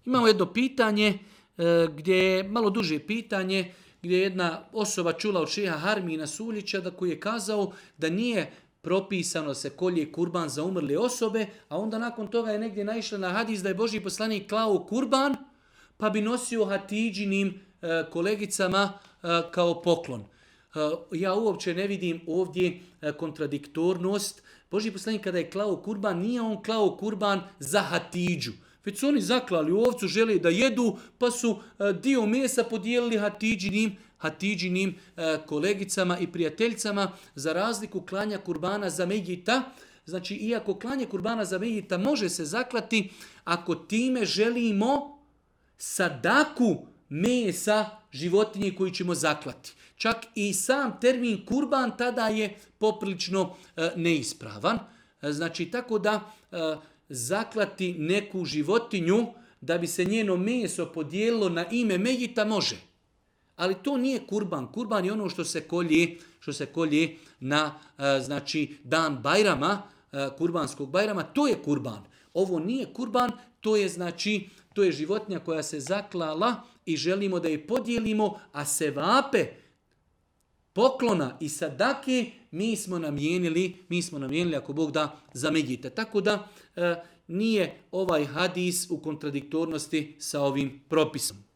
Imamo jedno pitanje gdje je malo duže pitanje, gdje je jedna osoba čula od šeha Harmina Suljića da koji je kazao da nije propisano se kolje kurban za umrle osobe, a onda nakon toga je negdje naišla na hadis da je Božji poslanik klao kurban, pa bi nosio Hatidžinim kolegicama kao poklon. Ja uopće ne vidim ovdje kontradiktornost. Božji poslanik kada je klao kurban, nije on klao kurban za Hatidžu. Već su oni zaklali ovcu, žele da jedu, pa su dio mesa podijelili Hatidžinim kolegicama i prijateljicama za razliku klanja kurbana za Mejita. Znači, iako klanje kurbana za Mejita može se zaklati, ako time želimo sadaku mesa životinje koju ćemo zaklati. Čak i sam termin kurban tada je poprilično neispravan. Znači, tako da zaklati neku životinju da bi se njeno meso podijelilo na ime Mejita može. Ali to nije kurban. Kurban je ono što se kolje na znači, dan Bajrama, kurbanskog Bajrama, to je kurban. Ovo nije kurban, to je životinja koja se zaklala i želimo da je podijelimo, a sevape poklona i sadake mi smo namijenili ako Bog da za Mejita. Tako da nije ovaj hadis u kontradiktornosti sa ovim propisom.